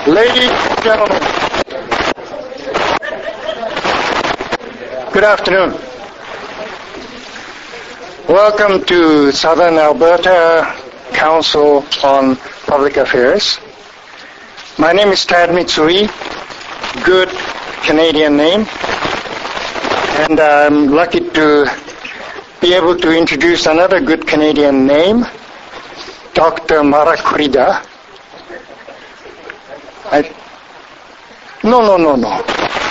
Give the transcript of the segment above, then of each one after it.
Ladies and gentlemen, good afternoon. Welcome to Southern Alberta Council on Public Affairs. My name is Tad Mitsui, good Canadian name, and I'm lucky to be able to introduce another good Canadian name, Dr. Mara Kurida. No.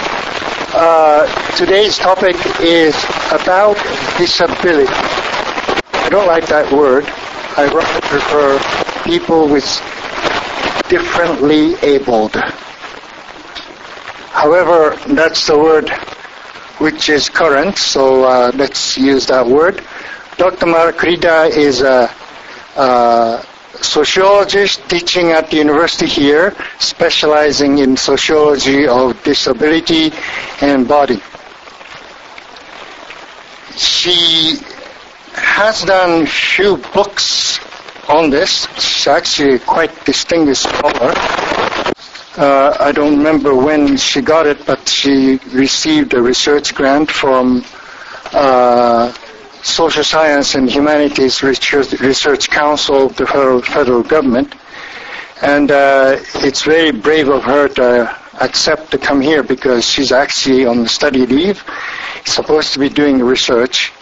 Today's topic is about disability. I don't like that word. I rather prefer people with differently abled. However, that's the word which is current, so let's use that word. Dr. Mara Kurida is a sociologist teaching at the university here, specializing in sociology of disability and body. She has done few books on this. She's actually quite distinguished scholar. I don't remember when she got it, but she received a research grant from Social Science and Humanities Research Council of the federal government. And it's very brave of her to accept to come here because she's actually on study leave, supposed to be doing research.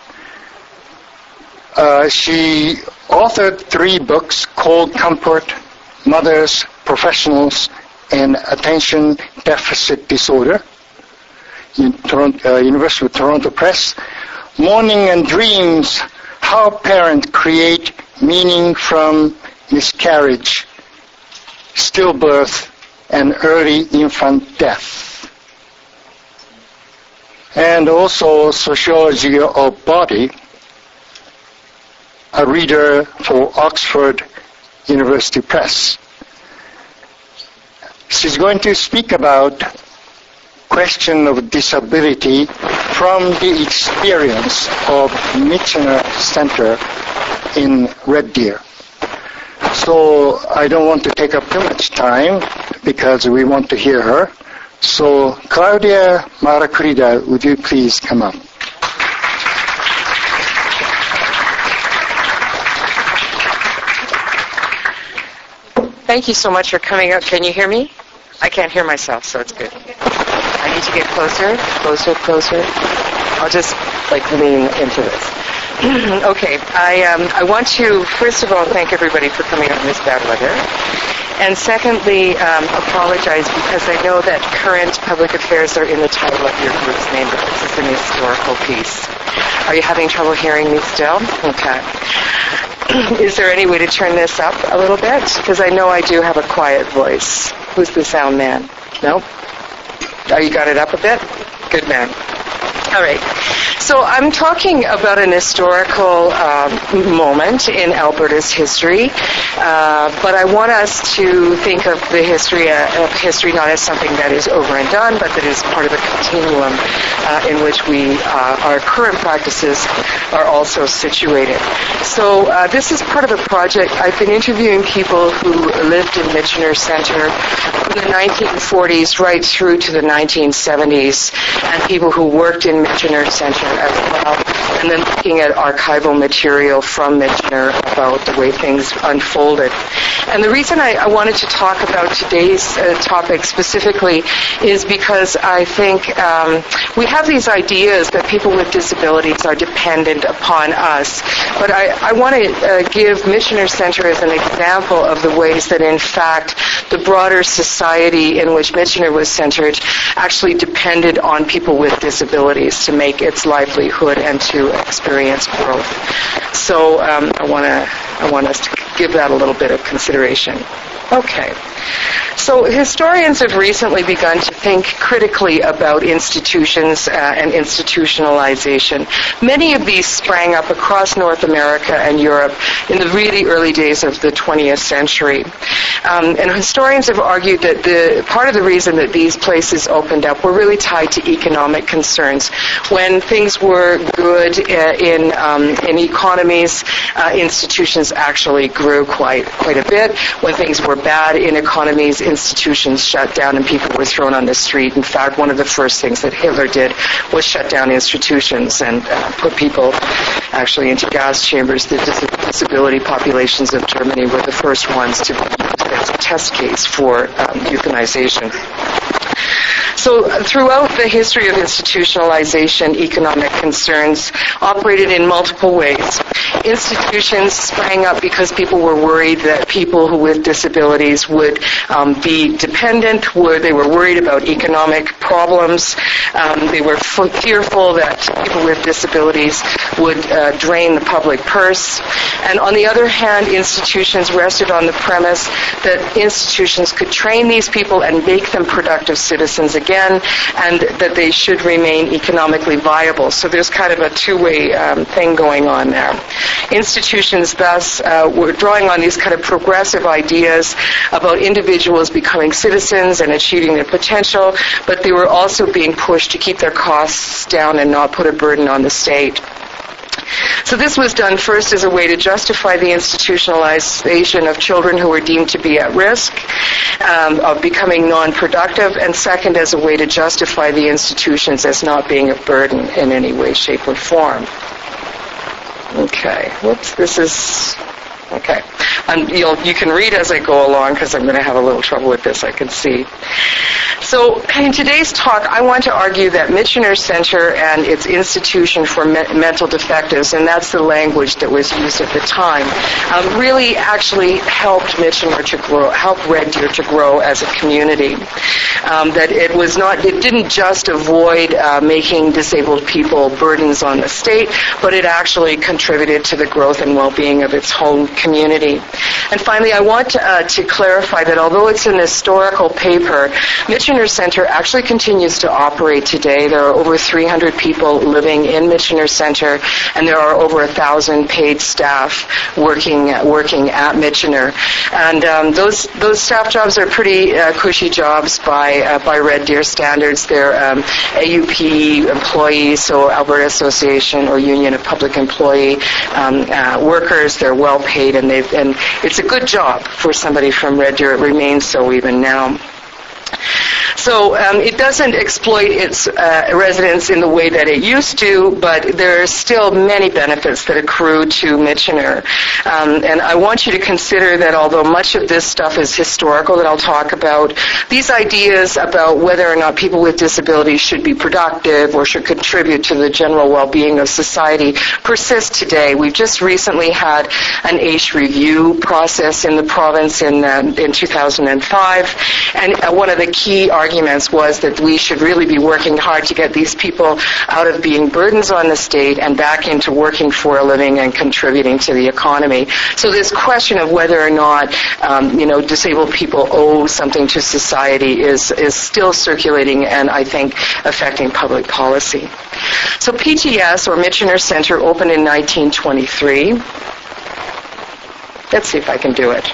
She authored 3 books called Comfort, Mothers, Professionals, and Attention Deficit Disorder, in University of Toronto Press. Morning and Dreams, How Parents Create Meaning from Miscarriage, Stillbirth, and Early Infant Death. And also Sociology of Body, a reader for Oxford University Press. She's going to speak about question of disability from the experience of Michener Center in Red Deer. So I don't want to take up too much time because we want to hear her. So Claudia Mara Kurida, would you please come up? Thank you so much for coming up. Can you hear me? I can't hear myself, so it's good. I need to get closer. I'll just lean into this. Okay, I want to first of all thank everybody for coming out in this bad weather, and secondly apologize because I know that current public affairs are in the title of your group's name, but this is an historical piece. Are you having trouble hearing me still? Okay. Is there any way to turn this up a little bit? Because I know I do have a quiet voice. Who's the sound man? No? Oh, you got it up a bit? Good man. All right. So I'm talking about an historical moment in Alberta's history, but I want us to think of the history not as something that is over and done, but that is part of a continuum in which our current practices are also situated. So this is part of a project. I've been interviewing people who lived in Michener Center from the 1940s right through to the 1970s, and people who worked in Michener Center as well, and then looking at archival material from Michener about the way things unfolded. And the reason I wanted to talk about today's topic specifically is because I think we have these ideas that people with disabilities are dependent upon us, but I want to give Michener Center as an example of the ways that in fact the broader society in which Michener was centered actually depended on people with disabilities to make its livelihood and to experience growth. So I want us to give that a little bit of consideration. Okay. So historians have recently begun to think critically about institutions and institutionalization. Many of these sprang up across North America and Europe in the really early days of the 20th century. And historians have argued that part of the reason that these places opened up were really tied to economic concerns. When things were good in economies, institutions actually grew quite a bit. When things were bad in economies, economies, institutions shut down, and people were thrown on the street. In fact, one of the first things that Hitler did was shut down institutions and put people actually into gas chambers. The disability populations of Germany were the first ones to be used as a test case for euthanization. So throughout the history of institutionalization, economic concerns operated in multiple ways. Institutions sprang up because people were worried that people with disabilities would be dependent. They were worried about economic problems. They were fearful that people with disabilities would drain the public purse. And on the other hand, institutions rested on the premise that institutions could train these people and make them productive citizens again, and that they should remain economically viable. So there's kind of a two-way thing going on there. Institutions thus were drawing on these kind of progressive ideas about individuals becoming citizens and achieving their potential, but they were also being pushed to keep their costs down and not put a burden on the state. So this was done first as a way to justify the institutionalization of children who were deemed to be at risk of becoming non-productive, and second as a way to justify the institutions as not being a burden in any way, shape, or form. Okay, whoops, this is... Okay. You can read as I go along because I'm going to have a little trouble with this, I can see. So in today's talk, I want to argue that Michener Center and its institution for mental defectives, and that's the language that was used at the time, really actually helped Michener to grow, helped Red Deer to grow as a community. That it didn't just avoid making disabled people burdens on the state, but it actually contributed to the growth and well-being of its home community. And finally, I want to clarify that although it's an historical paper, Michener Center actually continues to operate today. There are over 300 people living in Michener Center, and there are over 1,000 paid staff working at Michener. And those staff jobs are pretty cushy jobs by Red Deer standards. They're AUP employees, so Alberta Association or Union of Public Employee workers. They're well paid, and it's a good job for somebody from Red Deer. It remains so even now. So it doesn't exploit its residents in the way that it used to, but there are still many benefits that accrue to Michener. And I want you to consider that although much of this stuff is historical that I'll talk about, these ideas about whether or not people with disabilities should be productive or should contribute to the general well-being of society persist today. We've just recently had an ACE review process in the province in 2005, and one of the key arguments was that we should really be working hard to get these people out of being burdens on the state and back into working for a living and contributing to the economy. So this question of whether or not disabled people owe something to society is still circulating and I think affecting public policy. So PTS, or Michener Center, opened in 1923. Let's see if I can do it.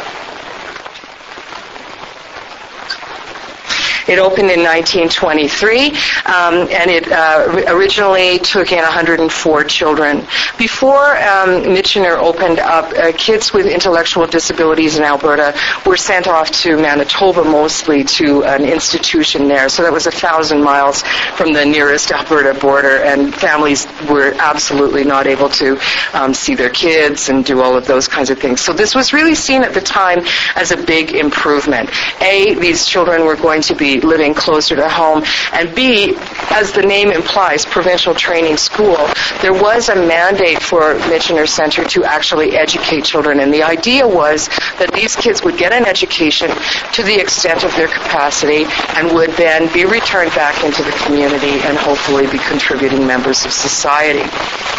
It opened in 1923, and it originally took in 104 children. Before Michener opened up, kids with intellectual disabilities in Alberta were sent off to Manitoba mostly to an institution there. So that was 1,000 miles from the nearest Alberta border, and families were absolutely not able to see their kids and do all of those kinds of things. So this was really seen at the time as a big improvement. A, these children were going to be living closer to home, and B, as the name implies, provincial training school, there was a mandate for Michener Center to actually educate children, and the idea was that these kids would get an education to the extent of their capacity and would then be returned back into the community and hopefully be contributing members of society.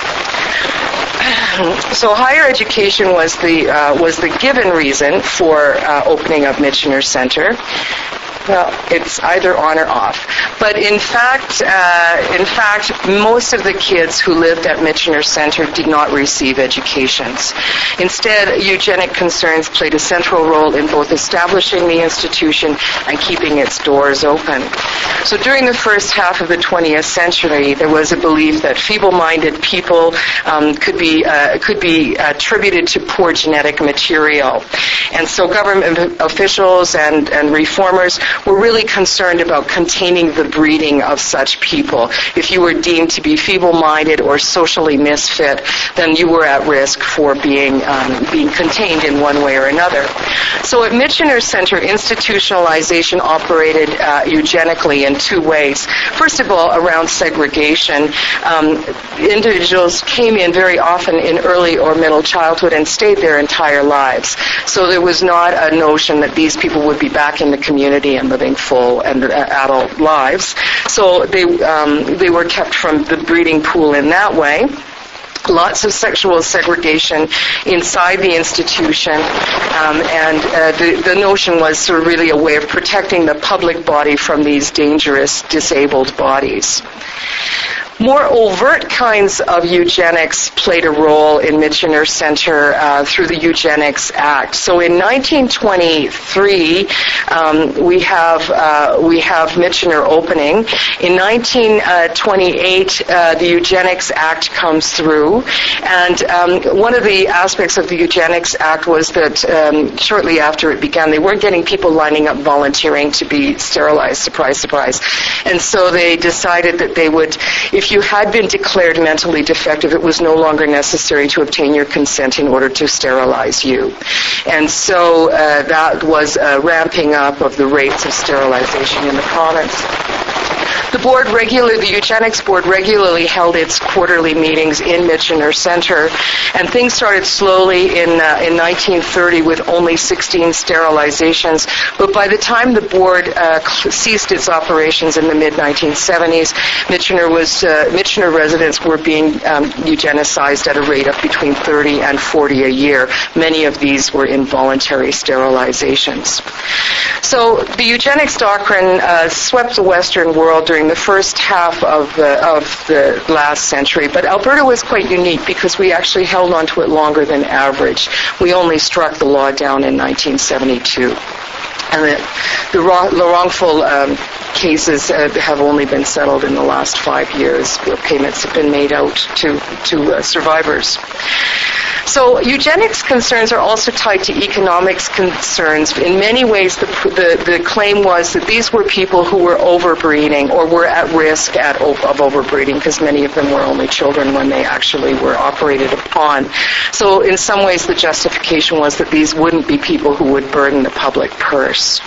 So higher education was the given reason for opening up Michener Center. Well, it's either on or off. But in fact, most of the kids who lived at Michener Center did not receive educations. Instead, eugenic concerns played a central role in both establishing the institution and keeping its doors open. So during the first half of the 20th century, there was a belief that feeble-minded people could be attributed to poor genetic material. And so government officials and reformers were really concerned about containing the breeding of such people. If you were deemed to be feeble-minded or socially misfit, then you were at risk for being contained in one way or another. So at Michener Center, institutionalization operated eugenically in two ways. First of all, around segregation. Individuals came in very often in early or middle childhood and stayed their entire lives. So there was not a notion that these people would be back in the community and living full and adult lives. So they were kept from the breeding pool in that way. Lots of sexual segregation inside the institution, and the notion was sort of really a way of protecting the public body from these dangerous disabled bodies. More overt kinds of eugenics played a role in Michener Center through the Eugenics Act. So in 1923, we have Michener opening. In 1928, the Eugenics Act comes through, and one of the aspects of the Eugenics Act was that shortly after it began, they weren't getting people lining up volunteering to be sterilized. Surprise, surprise. And so they decided that they would, if you had been declared mentally defective, it was no longer necessary to obtain your consent in order to sterilize you. And so that was a ramping up of the rates of sterilization in the province. The Eugenics Board regularly held its quarterly meetings in Michener Center, and things started slowly in 1930 with only 16 sterilizations. But by the time the board ceased its operations in the mid-1970s, Michener residents were being eugenicized at a rate of between 30 and 40 a year. Many of these were involuntary sterilizations. So the eugenics doctrine swept the Western world during the first half of the last century, but Alberta was quite unique because we actually held on to it longer than average. We only struck the law down in 1972. And the wrongful cases have only been settled in the last 5 years, where payments have been made out to survivors. So eugenics concerns are also tied to economics concerns. In many ways, the claim was that these were people who were overbreeding or were at risk of overbreeding, because many of them were only children when they actually were operated upon. So in some ways, the justification was that these wouldn't be people who would burden the public purse.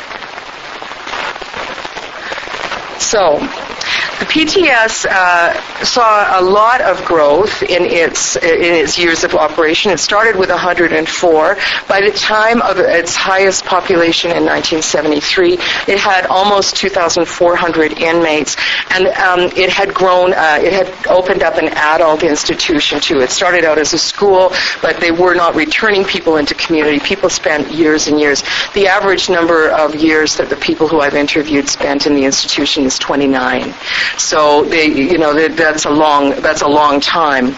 So the PTS saw a lot of growth in its years of operation. It started with 104. By the time of its highest population in 1973, it had almost 2,400 inmates, and it had grown. It had opened up an adult institution too. It started out as a school, but they were not returning people into community. People spent years and years. The average number of years that the people who I've interviewed spent in the institution is 29. So that's a long time.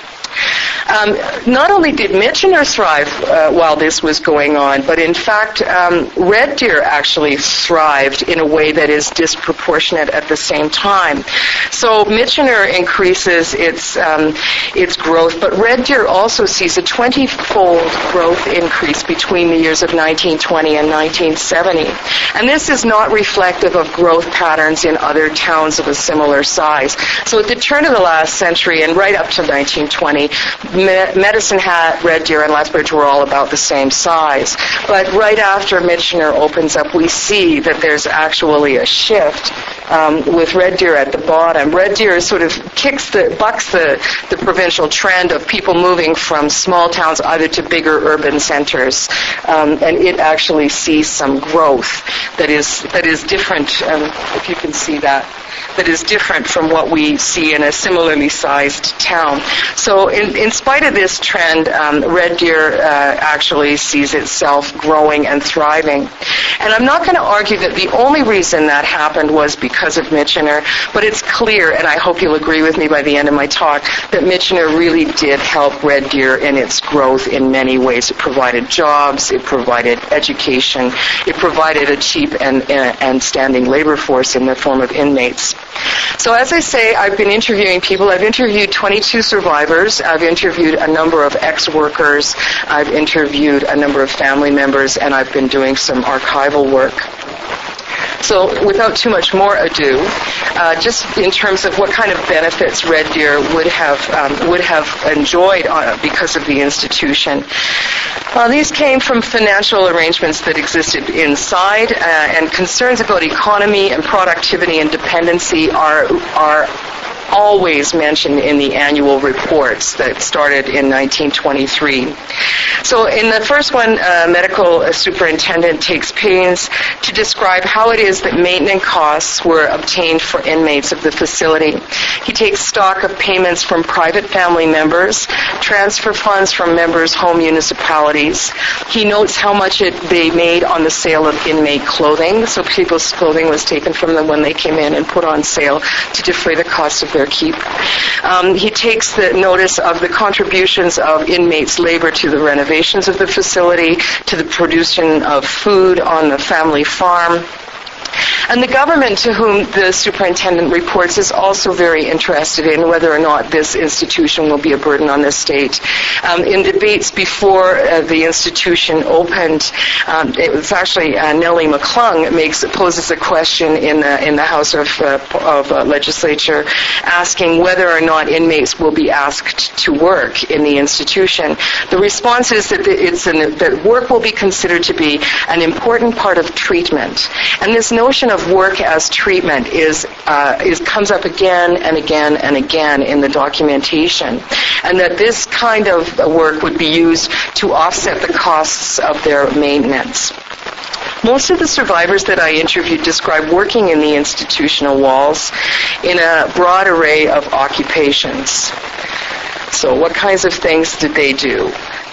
Not only did Michener thrive while this was going on, but in fact, Red Deer actually thrived in a way that is disproportionate at the same time. So Michener increases its growth, but Red Deer also sees a 20-fold growth increase between the years of 1920 and 1970. And this is not reflective of growth patterns in other towns of a similar size. So at the turn of the last century and right up to 1920, Medicine Hat, Red Deer, and Lethbridge were all about the same size. But right after Michener opens up, we see that there's actually a shift with Red Deer at the bottom. Red Deer sort of bucks the provincial trend of people moving from small towns either to bigger urban centers, and it actually sees some growth that is different, if you can see that. that is different from what we see in a similarly sized town. So in spite of this trend, Red Deer actually sees itself growing and thriving. And I'm not going to argue that the only reason that happened was because of Michener, but it's clear, and I hope you'll agree with me by the end of my talk, that Michener really did help Red Deer in its growth in many ways. It provided jobs, it provided education, it provided a cheap and standing labor force in the form of inmates. So as I say, I've been interviewing people. I've interviewed 22 survivors. I've interviewed a number of ex-workers. I've interviewed a number of family members, and I've been doing some archival work. So without too much more ado, just in terms of what kind of benefits Red Deer would have enjoyed because of the institution, these came from financial arrangements that existed inside, and concerns about economy and productivity and dependency are always mentioned in the annual reports that started in 1923. So in the first one, medical superintendent takes pains to describe how it is that maintenance costs were obtained for inmates of the facility. He takes stock of payments from private family members, transfer funds from members' home municipalities. He notes how much they made on the sale of inmate clothing. So people's clothing was taken from them when they came in and put on sale to defray the cost of their keep. He takes the notice of the contributions of inmates' labor to the renovations of the facility, to the production of food on the family farm. And the government to whom the superintendent reports is also very interested in whether or not this institution will be a burden on the state. In debates before the institution opened, it was actually Nellie McClung poses a question in the House of Legislature asking whether or not inmates will be asked to work in the institution. The response is that that work will be considered to be an important part of treatment. And this notion of work as treatment comes up again and again and again in the documentation, and that this kind of work would be used to offset the costs of their maintenance. Most of the survivors that I interviewed describe working in the institutional walls in a broad array of occupations. So what kinds of things did they do?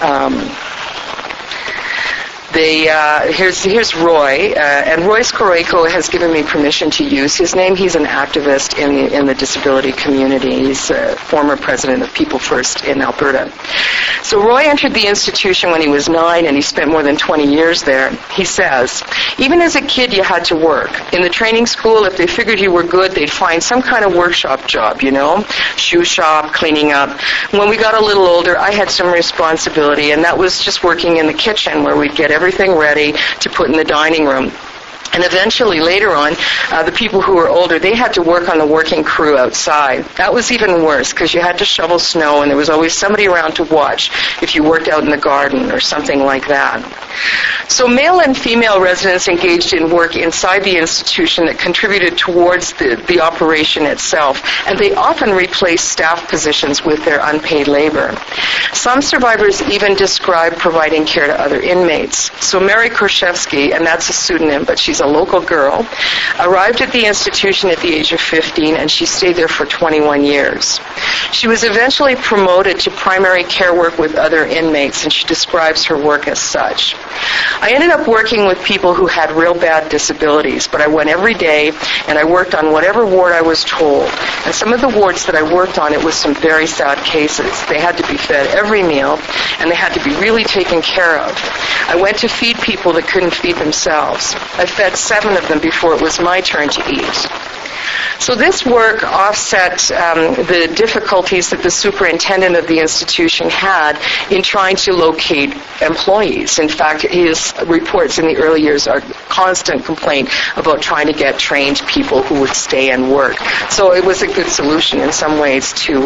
Here's Roy, and Roy Skorejko has given me permission to use his name. He's an activist in the disability community. He's a former president of People First in Alberta. So Roy entered the institution when he was 9, and he spent more than 20 years there. He says, even as a kid, you had to work. In the training school, if they figured you were good, they'd find some kind of workshop job, shoe shop, cleaning up. When we got a little older, I had some responsibility, and that was just working in the kitchen where we'd get everything ready to put in the dining room. And eventually, later on, the people who were older, they had to work on the working crew outside. That was even worse because you had to shovel snow, and there was always somebody around to watch if you worked out in the garden or something like that. So male and female residents engaged in work inside the institution that contributed towards the operation itself, and they often replaced staff positions with their unpaid labor. Some survivors even describe providing care to other inmates. So Mary Korshevsky, and that's a pseudonym, but she's a local girl, arrived at the institution at the age of 15, and she stayed there for 21 years. She was eventually promoted to primary care work with other inmates, and she describes her work as such. I ended up working with people who had real bad disabilities, but I went every day, and I worked on whatever ward I was told. And some of the wards that I worked on, it was some very sad cases. They had to be fed every meal, and they had to be really taken care of. I went to feed people that couldn't feed themselves. I fed 7 of them before it was my turn to eat. So this work offset the difficulties that the superintendent of the institution had in trying to locate employees. In fact, his reports in the early years are constant complaint about trying to get trained people who would stay and work. So it was a good solution in some ways to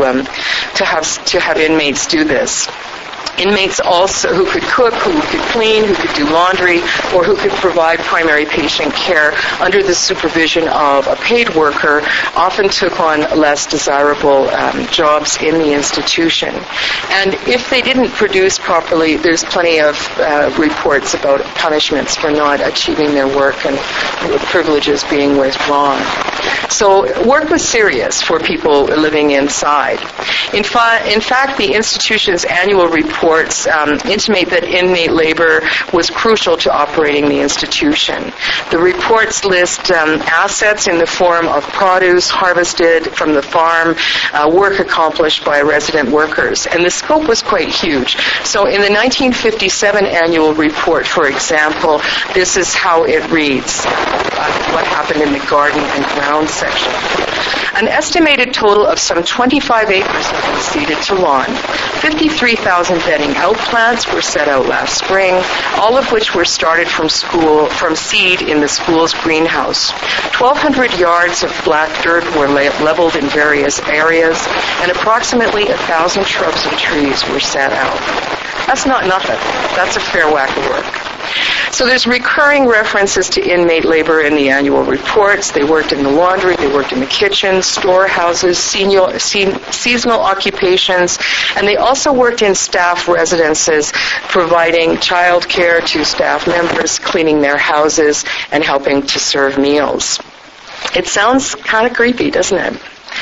have inmates do this. Inmates also who could cook, who could clean, who could do laundry, or who could provide primary patient care under the supervision of a paid worker often took on less desirable jobs in the institution. And if they didn't produce properly, there's plenty of reports about punishments for not achieving their work and privileges being withdrawn. So work was serious for people living inside. In fact, the institution's annual reports intimate that inmate labor was crucial to operating the institution. The reports list assets in the form of produce harvested from the farm, work accomplished by resident workers, and the scope was quite huge. So in the 1957 annual report, for example, this is how it reads, what happened in the garden and grounds section. An estimated total of some 25 acres have been ceded to lawn. 53,000 bedding out plants were set out last spring, all of which were started from seed in the school's greenhouse. 1,200 yards of black dirt were leveled in various areas, and approximately 1,000 shrubs and trees were set out. That's not nothing. That's a fair whack of work. So there's recurring references to inmate labor in the annual reports. They worked in the laundry, they worked in the kitchen, storehouses, seasonal occupations, and they also worked in staff residences, providing child care to staff members, cleaning their houses, and helping to serve meals. It sounds kind of creepy, doesn't it?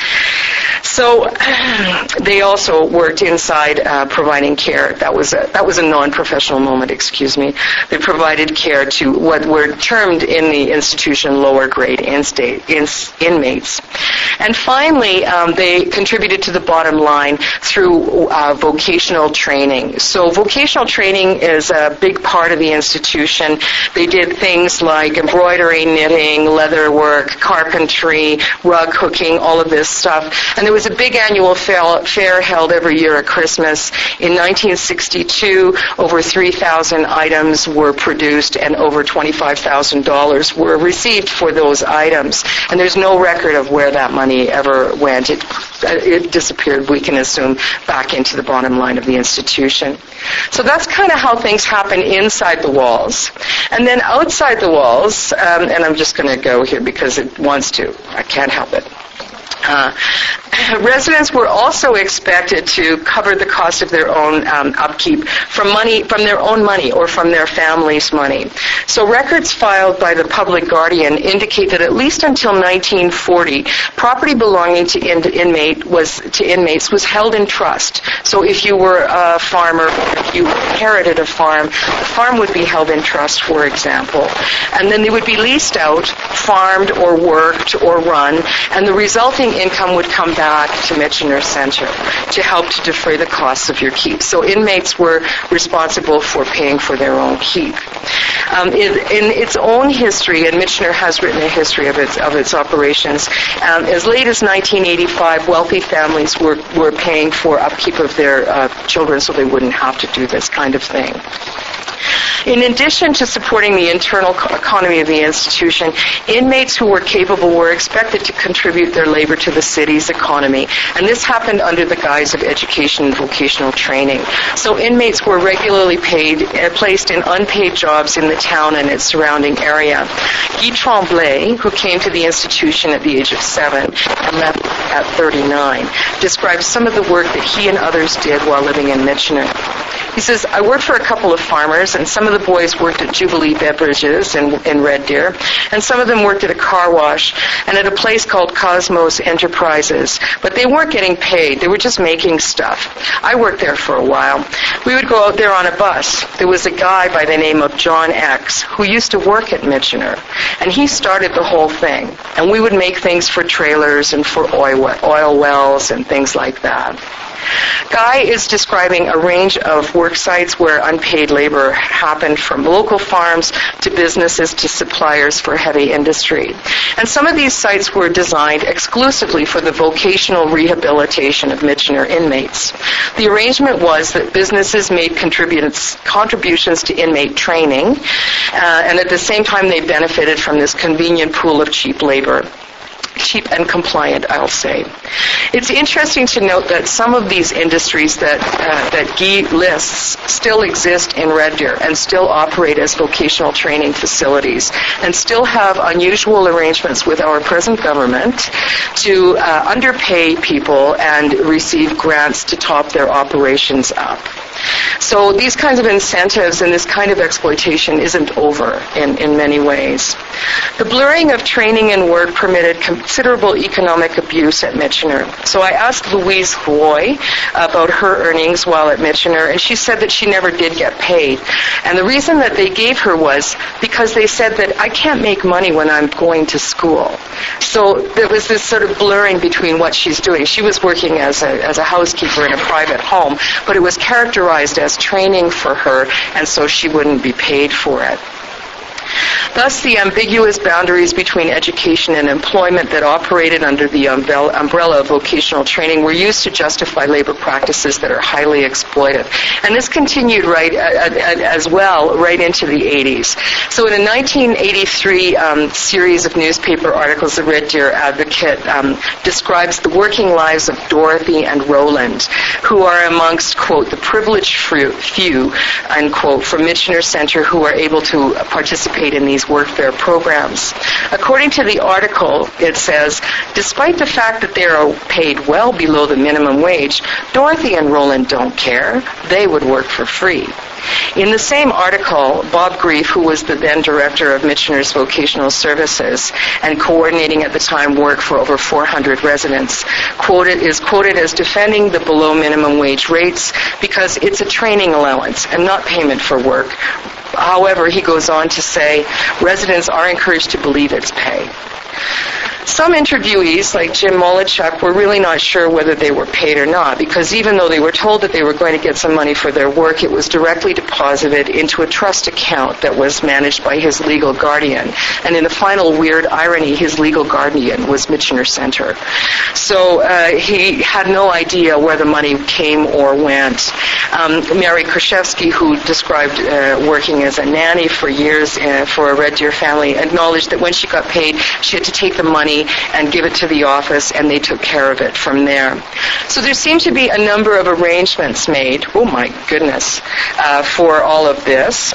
So they also worked inside providing care. That was a non-professional moment, excuse me. They provided care to what were termed in the institution lower grade inmates. And finally, they contributed to the bottom line through vocational training. So vocational training is a big part of the institution. They did things like embroidery, knitting, leather work, carpentry, rug hooking, all of this stuff. And there was a big annual fair held every year at Christmas. In 1962, over 3,000 items were produced and over $25,000 were received for those items. And there's no record of where that money ever went. It disappeared, we can assume, back into the bottom line of the institution. So that's kind of how things happen inside the walls. And then outside the walls, and I'm just going to go here because it wants to. I can't help it. Residents were also expected to cover the cost of their own upkeep from their own money or from their family's money. So records filed by the Public Guardian indicate that at least until 1940, property belonging to inmates was held in trust. So if you were a farmer, if you inherited a farm, the farm would be held in trust, for example. And then they would be leased out, farmed or worked or run, and the resulting income would come back to Michener Center to help to defray the costs of your keep. So inmates were responsible for paying for their own keep. In its own history, and Michener has written a history of its operations, as late as 1985, wealthy families were paying for upkeep of their children so they wouldn't have to do this kind of thing. In addition to supporting the internal economy of the institution, inmates who were capable were expected to contribute their labor to the city's economy, and this happened under the guise of education and vocational training. So inmates were regularly placed in unpaid jobs in the town and its surrounding area. Guy Tremblay, who came to the institution at the age of 7 and left at 39, describes some of the work that he and others did while living in Michener. He says, I worked for a couple of farmers, and some of the boys worked at Jubilee Beverages in Red Deer, and some of them worked at a car wash and at a place called Cosmos Enterprises. But they weren't getting paid. They were just making stuff. I worked there for a while. We would go out there on a bus. There was a guy by the name of John X who used to work at Michener, and he started the whole thing. And we would make things for trailers and for oil wells and things like that. Guy is describing a range of work sites where unpaid labor happened, from local farms to businesses to suppliers for heavy industry. And some of these sites were designed exclusively for the vocational rehabilitation of Michener inmates. The arrangement was that businesses made contributions to inmate training, and at the same time they benefited from this convenient pool of cheap labor. Cheap and compliant, I'll say. It's interesting to note that some of these industries that Guy lists still exist in Red Deer and still operate as vocational training facilities and still have unusual arrangements with our present government to underpay people and receive grants to top their operations up. So these kinds of incentives and this kind of exploitation isn't over in many ways. The blurring of training and work permitted considerable economic abuse at Michener. So I asked Louise Hoy about her earnings while at Michener, and she said that she never did get paid. And the reason that they gave her was because they said that I can't make money when I'm going to school. So there was this sort of blurring between what she's doing. She was working as a housekeeper in a private home, but it was characterized as training for her, and so she wouldn't be paid for it. Thus, the ambiguous boundaries between education and employment that operated under the umbrella of vocational training were used to justify labor practices that are highly exploitive. And this continued as well right into the 80s. So in a 1983 series of newspaper articles, the Red Deer Advocate describes the working lives of Dorothy and Roland, who are amongst, quote, the privileged few, unquote, from Michener Center who are able to participate in these workfare programs. According to the article, it says, despite the fact that they are paid well below the minimum wage, Dorothy and Roland don't care. They would work for free. In the same article, Bob Grief, who was the then director of Michener's Vocational Services and coordinating at the time work for over 400 residents, is quoted as defending the below minimum wage rates because it's a training allowance and not payment for work. However, he goes on to say, residents are encouraged to believe it's pay. Some interviewees, like Jim Molichuk, were really not sure whether they were paid or not, because even though they were told that they were going to get some money for their work, it was directly deposited into a trust account that was managed by his legal guardian. And in the final weird irony, his legal guardian was Michener Center. So he had no idea where the money came or went. Mary Kraszewski, who described working as a nanny for years for a Red Deer family, acknowledged that when she got paid, she had to take the money and give it to the office, and they took care of it from there. So there seemed to be a number of arrangements made, oh my goodness, for all of this,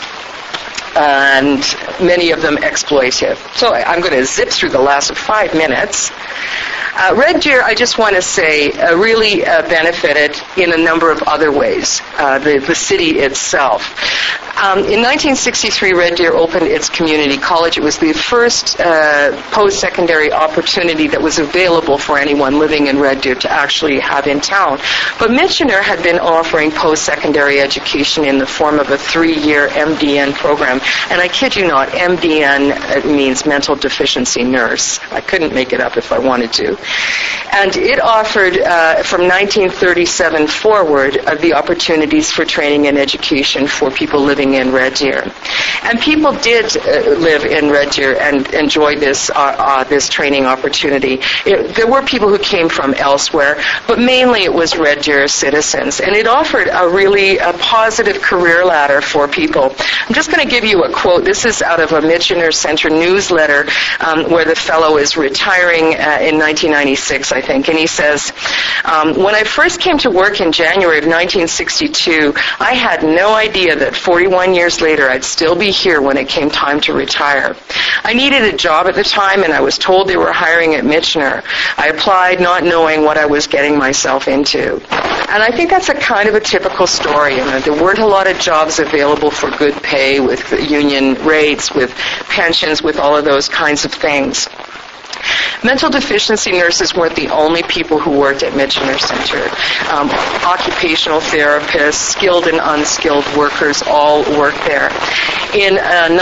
and many of them exploitive. So I'm going to zip through the last 5 minutes. Red Deer, I just want to say, really benefited in a number of other ways, the city itself. In 1963, Red Deer opened its community college. It was the first post-secondary opportunity that was available for anyone living in Red Deer to actually have in town. But Michener had been offering post-secondary education in the form of a 3-year MDN program. And I kid you not, MDN means mental deficiency nurse. I couldn't make it up if I wanted to. And it offered, from 1937 forward, the opportunities for training and education for people living in Red Deer. And people did live in Red Deer and enjoy this training opportunity. There were people who came from elsewhere, but mainly it was Red Deer citizens. And it offered a really positive career ladder for people. I'm just going to give you a quote. This is out of a Michener Center newsletter where the fellow is retiring in 1996, I think. And he says, when I first came to work in January of 1962, I had no idea that 41 years later I'd still be here when it came time to retire. I needed a job at the time, and I was told they were hiring at Michener. I applied not knowing what I was getting myself into. And I think that's a kind of a typical story. There weren't a lot of jobs available for good pay with union rates, with pensions, with all of those kinds of things. Mental deficiency nurses weren't the only people who worked at Michener Center. Occupational therapists, skilled and unskilled workers all worked there. In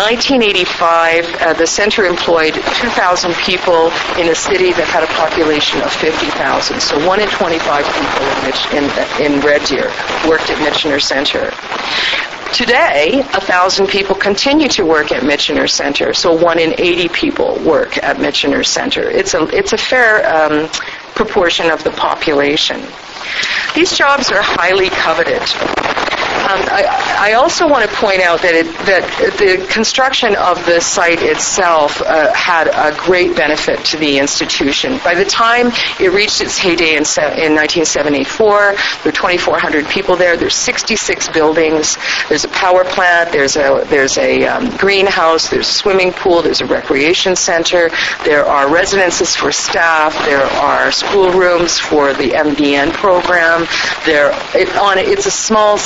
1985, the center employed 2,000 people in a city that had a population of 50,000. So 1 in 25 people in Red Deer worked at Michener Center. Today, 1,000 people continue to work at Michener Center, so 1 in 80 people work at Michener Center. It's a fair proportion of the population. These jobs are highly coveted. I also want to point out that the construction of the site itself had a great benefit to the institution. By the time it reached its heyday in 1974, there were 2,400 people there. There's 66 buildings. There's a power plant. There's a greenhouse. There's a swimming pool. There's a recreation center. There are residences for staff. There are schoolrooms for the MDN program. It's a small city, and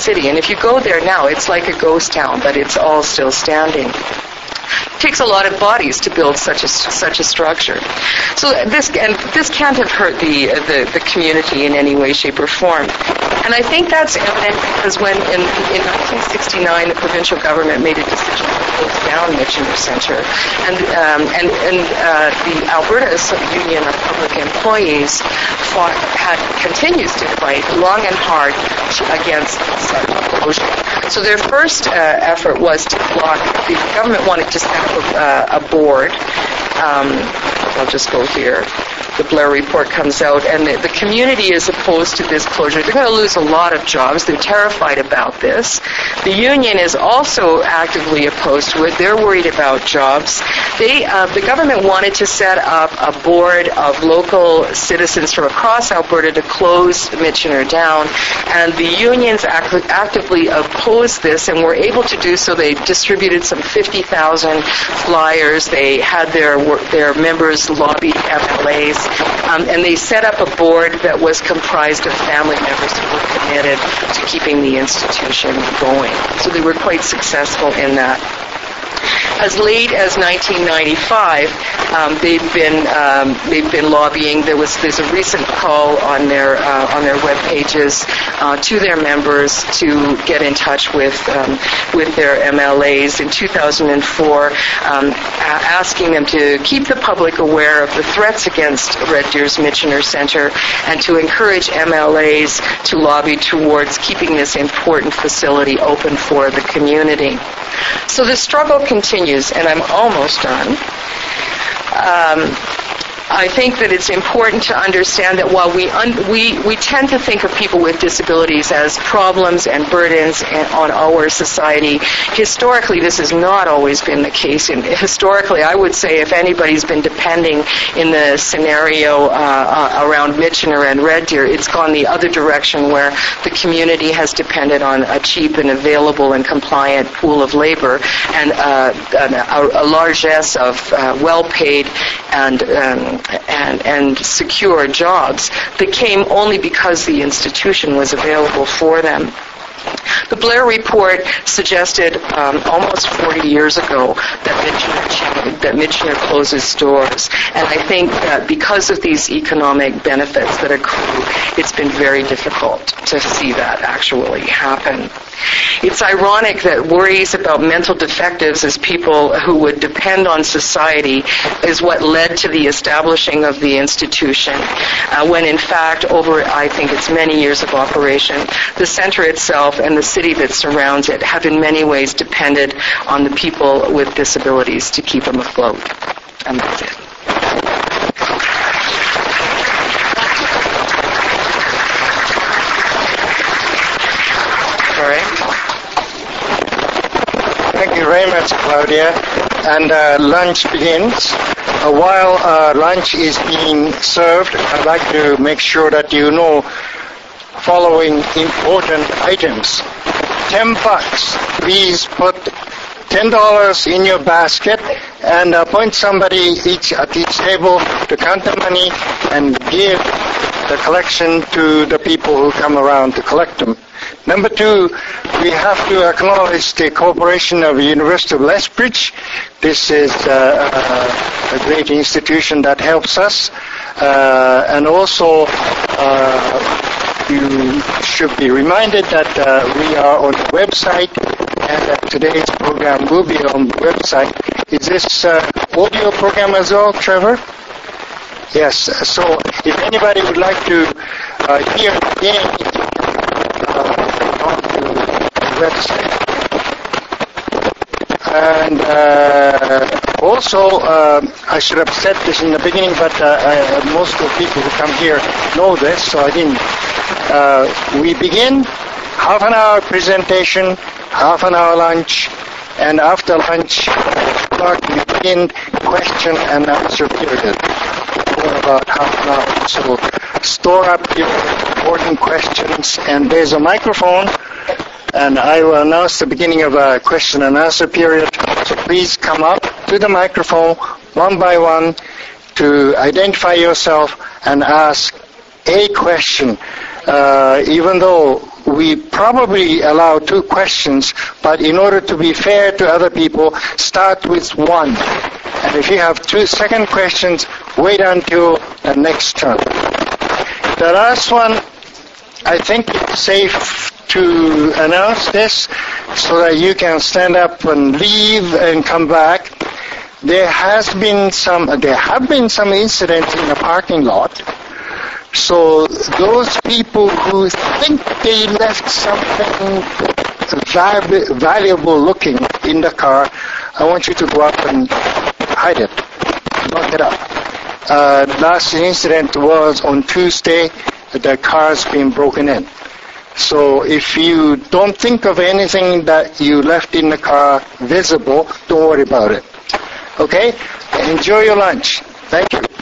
if you go there now, it's like a ghost town, but it's all still standing. It takes a lot of bodies to build such a structure. So this can't have hurt the community in any way, shape, or form. And I think that's evident because when in 1969 the provincial government made a decision to close down Michener Centre, and the Alberta Union of Public Employees continues to fight long and hard against such closure. So their first effort was to block. The government wanted to set up a board. I'll just go here. The Blair report comes out, and the community is opposed to this closure. They're going to lose a lot of jobs. They're terrified about this. The union is also actively opposed to it. They're worried about jobs. The government wanted to set up a board of local citizens from across Alberta to close Michener down, and the unions actively opposed this and were able to do so. They distributed some 50,000 flyers. They had their members lobby MLAs. And they set up a board that was comprised of family members who were committed to keeping the institution going. So they were quite successful in that. As late as 1995, they've been lobbying. There's a recent call on their web pages to their members to get in touch with their MLAs in 2004, asking them to keep the public aware of the threats against Red Deer's Michener Centre and to encourage MLAs to lobby towards keeping this important facility open for the community. So the struggle continues, and I'm almost done. I think that it's important to understand that while we tend to think of people with disabilities as problems and burdens on our society, historically this has not always been the case. And historically, I would say if anybody's been depending in the scenario around Michener and Red Deer, it's gone the other direction where the community has depended on a cheap and available and compliant pool of labor and a largesse of well-paid and secure jobs that came only because the institution was available for them. The Blair report suggested almost 40 years ago that Michener closes doors. And I think that because of these economic benefits that accrue, it's been very difficult to see that actually happen. It's ironic that worries about mental defectives as people who would depend on society is what led to the establishing of the institution, when in fact over, I think it's many years of operation, the center itself and the city that surrounds it have in many ways depended on the people with disabilities to keep them afloat. And that's it. All right. Thank you very much, Claudia. And lunch begins. While lunch is being served, I'd like to make sure that you know following important items. $10. Please put $10 in your basket and appoint somebody at each table to count the money and give the collection to the people who come around to collect them. Number 2, we have to acknowledge the cooperation of the University of Lethbridge. This is a great institution that helps us. And also, you should be reminded that we are on the website and that today's program will be on the website. Is this audio program as well, Trevor? Yes. So if anybody would like to hear again, on the website. And also, I should have said this in the beginning, but most of the people who come here know this, so I didn't. We begin half an hour presentation, half an hour lunch, and after lunch, we begin question and answer period for about half an hour. So store up your important questions, and there's a microphone, and I will announce the beginning of a question and answer period. So please come up to the microphone one by one to identify yourself and ask a question. Even though we probably allow 2 questions, but in order to be fair to other people, start with 1. And if you have 2 second questions, wait until the next turn. The last one, I think it's safe to announce this so that you can stand up and leave and come back. There have been some incidents in the parking lot. So those people who think they left something valuable looking in the car, I want you to go up and hide it, lock it up. Last incident was on Tuesday. The car's been broken in. So if you don't think of anything that you left in the car visible, don't worry about it. Okay? Enjoy your lunch. Thank you.